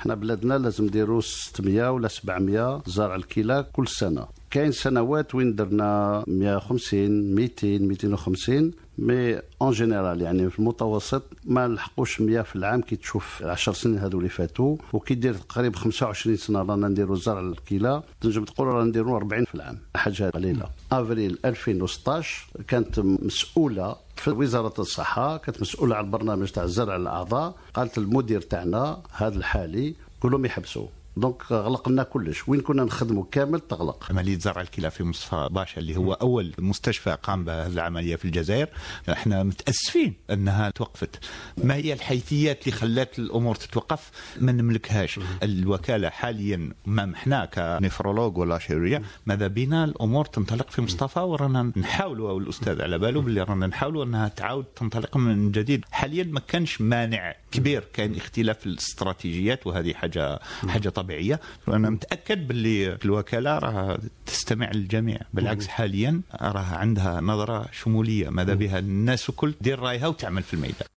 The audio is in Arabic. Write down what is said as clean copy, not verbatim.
حنا بلادنا لازم نديروا 600 ولا 700 زرع الكلى كل سنه. كاين سنوات وين درنا 150 200 250 مي اون جينيرال، يعني في المتوسط ما نلحقوش 100 في العام. كي تشوف 10 سنين هذو اللي فاتوا وكي دير تقريبا 25 سنه رانا نديروا زرع الكلى، تنجم تقول رانا نديروا 40 في العام، حاجه قليله. افريل 2016 كانت مسؤوله في وزاره الصحه، كانت مسؤوله على البرنامج تاع زرع الاعضاء، قالت المدير تاعنا هذا الحالي كلهم يحبسوا. دونك غلقنا كلش، وين كنا نخدموا كامل تغلق. عملية زرع الكلى في مصطفى باشا اللي هو أول مستشفى قام بهذه العملية في الجزائر، احنا متأسفين أنها توقفت. ما هي الحيثيات اللي خلت الأمور تتوقف؟ ما نملكهاش. الوكالة حاليا ما محنا كنفرولوج ولا شيروريا، ماذا بينا الأمور تنطلق في مصطفى، ورانا نحاولوا، والأستاذ على باله باللي رانا نحاولوا أنها تعاود تنطلق من جديد. حاليا ما كانش مانع كبير، كان اختلاف في الاستراتيجيات، وهذه حاجة طبيعية. وأنا متأكد باللي الوكالة راه تستمع للجميع، بالعكس حاليا راه عندها نظرة شمولية، ماذا بها الناس كل دير رايها وتعمل في الميدان.